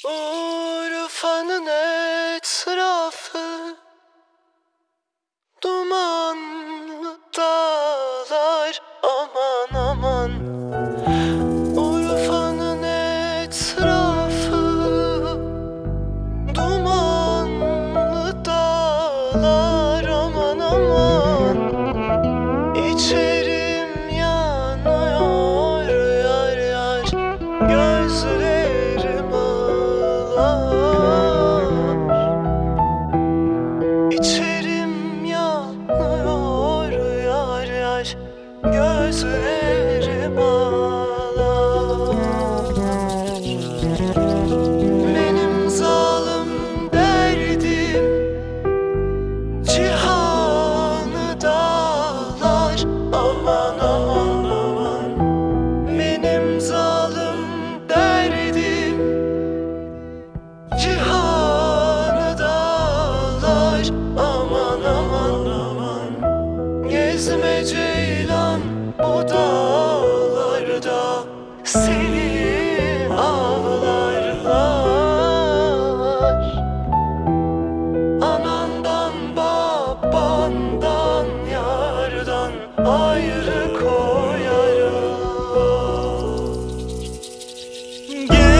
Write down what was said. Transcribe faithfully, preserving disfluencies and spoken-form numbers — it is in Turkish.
Urfa'nın etrafı dumanlı dağlar, aman aman. Urfa'nın etrafı dumanlı dağlar, aman aman. İçerim yanıyor yar yar, gözlerim ağlar. İçerim yanıyor yar yar, gözlerim ağlar. Benim zalim derdim cihanı dağlar, aman aman aman. Benim zalim derdim cihanı dağlar, aman aman aman. Gezme ceylan bu dağlarda, seni avlarlar. Anandan babandan yardan ayrı koyarlar.